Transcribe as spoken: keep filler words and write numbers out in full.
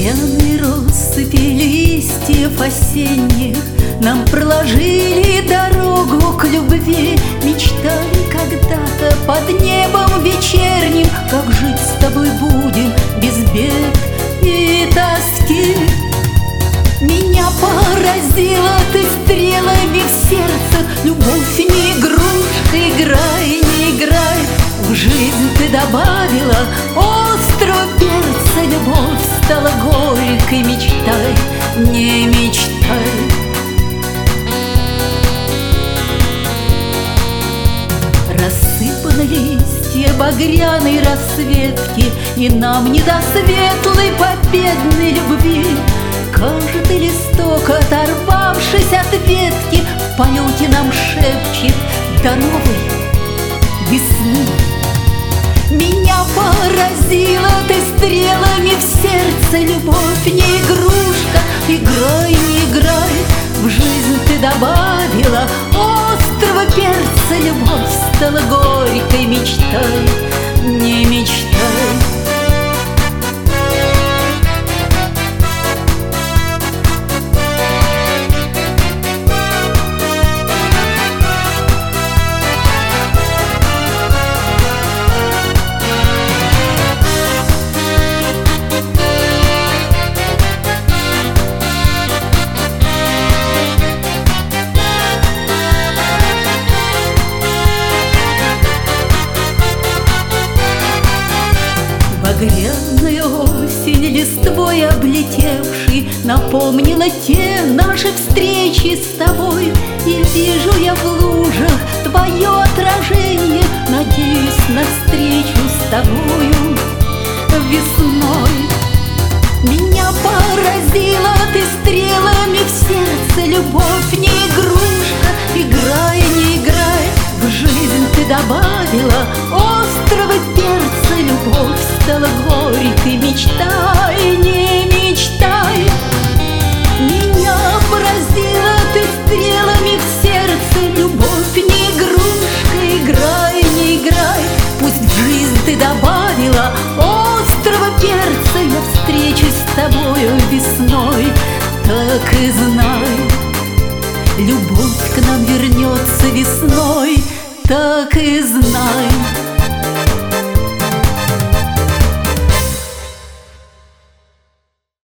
Багряные россыпи листьев осенних нам проложили дорогу к любви. Мечтали когда-то под небом вечерним, как жить с тобой будем без бед и тоски. Меня поразила ты стрелами в сердце, любовь не игрушка, играй, не играй. В жизнь ты добавила острого перца, любовь стала горькой, мечтай, не мечтай. Рассыпаны листья багряной расцветки, и нам не до светлой победной любви. Каждый листок, оторвавшись от ветки, в полете нам шепчет до новой весны. Меня поразила ты стрелами в сердце, любовь не игрушка, играй, не играй. В жизнь ты добавила острого перца, любовь стала горькой, мечтай, не мечтай. Багряная осень, листвой облетевший, напомнила те наши встречи с тобой. И вижу я в лужах твое отражение, надеюсь на встречу с тобою весной. Меня поразила ты стрелами в сердце, любовь не игрушка, играй, не играй. В жизнь ты добавила острого перца, любовь стала горькой, мечтай, не мечтай. Меня поразила ты стрелами в сердце, любовь не игрушка, играй, не играй. Пусть в жизнь ты добавила острого перца, я встречусь с тобою весной, так и знай. Любовь к нам вернется весной, так и знай.